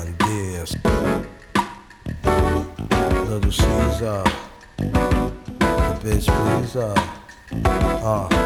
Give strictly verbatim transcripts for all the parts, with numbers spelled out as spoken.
One Dears, Little Caesar, the bitch please, uh,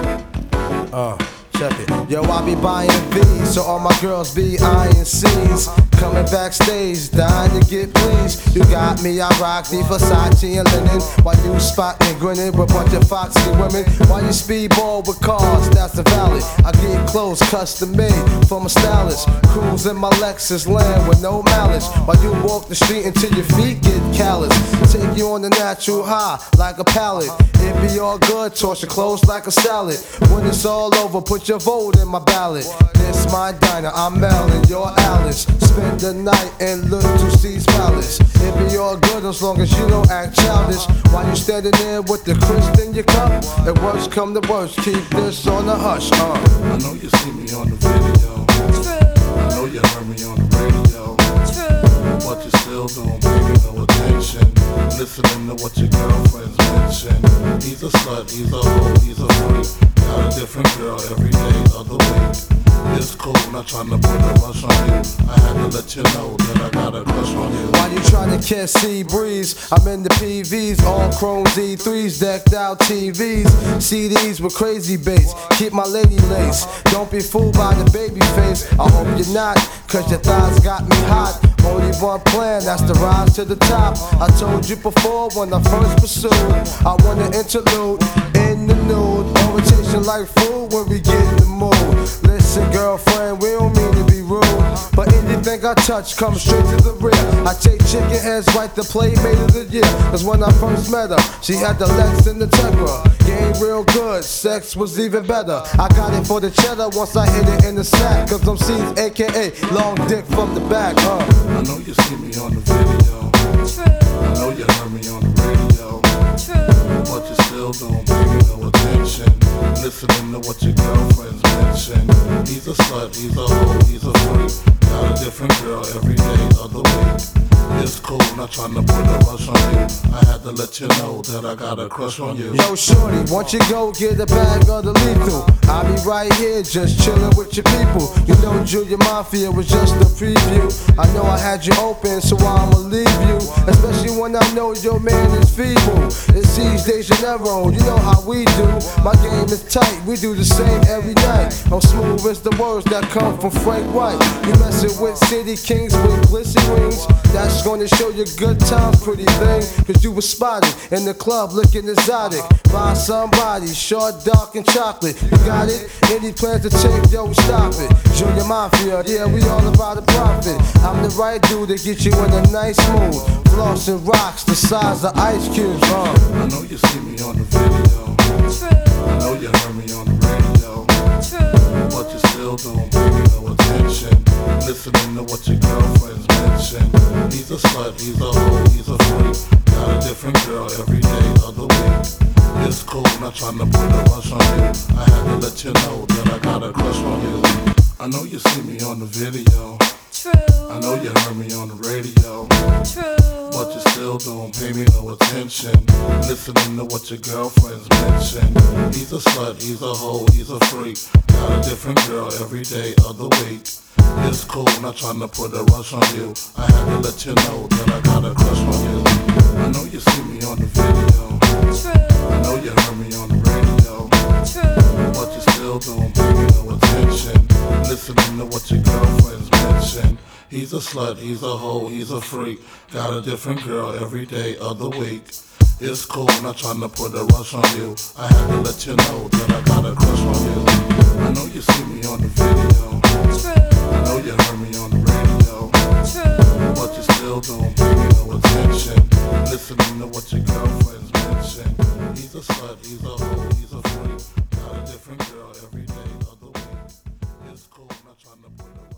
uh, uh. Check it. Yo, I be buying V's, so all my girls be eyeing C's. Coming backstage, dying to get pleased. You got me, I rock the Versace and linen. While you spotting, grinning with a bunch of foxy women. While you speedball with cars, that's the valley. I get clothes custom made from a stylist. Cruise in my Lexus land with no malice. While you walk the street until your feet get callous. Take you on the natural high like a pallet. It be all good, toss your clothes like a salad. When it's all over, put your vote in my ballot. This my diner, I'm Mel and you're Alice. Spend the night in Little C's Palace. It be all good as long as you don't act childish. While you standing there with the crisp in your cup, and worst come to worst, keep this on the hush. Uh. I know you see me on the video. True. I know you heard me on the radio. True. But you still don't pay me no attention. Listening to what your girlfriends mention. He's a slut, he's a hoe, he's a freak. Got a different girl every day of the week. It's cool, not trying to put a rush on you. I had to let you know that I got a crush on you. While you trying to catch sea breeze, I'm in the P Vs, all chrome Z threes, decked out T Vs, C Ds with crazy bass. Keep my lady lace. Don't be fooled by the baby face. I hope you're not, cause your thighs got me hot. Only one plan, that's the rise to the top. I told you before when I first pursued, I want an interlude in the nude. Orientation like food when we get in the mood. Listen, girlfriend, we don't mean to be rude, but anything I touch comes straight to the rear. I take chicken heads right to Playmate of the year. Cause when I first met her, she had the Lex and the Tegra. Game real good, sex was even better. I got it for the cheddar once I hit it in the sack. Cause I'm C's aka long dick from the back, huh? I know you see me on the video. True. I know you heard me on the radio. True. But you still don't pay me no attention. Listening to what your girlfriends mention. He's a slut, he's a hoe, he's a freak. Got a different girl every day of the week. It's cool, not trying to put a rush on you. I had to let you know that I got a crush on you. Yo, shorty, won't you go get a bag of the lethal? I'll be right here just chilling with your people. You know Junior Mafia was just a preview. I know I had you open, so I'ma leave you. Especially when I know your man is feeble. It's C's De Janeiro, you know how we do. My game is tight, we do the same every night. I'm smooth as the words that come from Frank White. You messing with City Kings with glisten rings. That's gonna show you good times, pretty thing. Cause you was spotted in the club looking exotic by somebody short, dark, and chocolate. You got it? Any plans to take, yo, stop it. Junior Mafia, yeah, we all about the profit. I'm the right dude to get you in a nice mood. Floss and rocks the size of ice cubes, huh? I know you see me on the video. True. I know you heard me on the radio. True. But you still don't pay me no attention. Listening to what your girlfriends mention. He's a slut, he's a hoe, he's a freak. Got a different girl every day of the week. It's cool, not trying to put a rush on you. I had to let you know that I got a crush on you. I know you see me on the video. True. I know you heard me on the radio. True. But you still don't pay me no attention. Listening to what your girlfriends mention. He's a slut, he's a hoe, he's a freak. Got a different girl every day of the week. It's cool, not trying to put a rush on you. I had to let you know that I got a crush on you. I know you see me on the video. True. I know you heard me on the radio. True. But you still don't pay me no attention. Listening to what your girlfriends mention. He's a slut, he's a hoe, he's a freak. Got a different girl every day of the week. It's cool, not trying to put a rush on you. I had to let you know that I got a crush on you. I know you see me on the video. True. I know you heard me on the radio. True. But you still don't pay me no attention. Listening to what your girlfriends mention. He's a slut, he's a hoe, he's a freak. Got a different girl every day of the week. It's cool, not trying to put a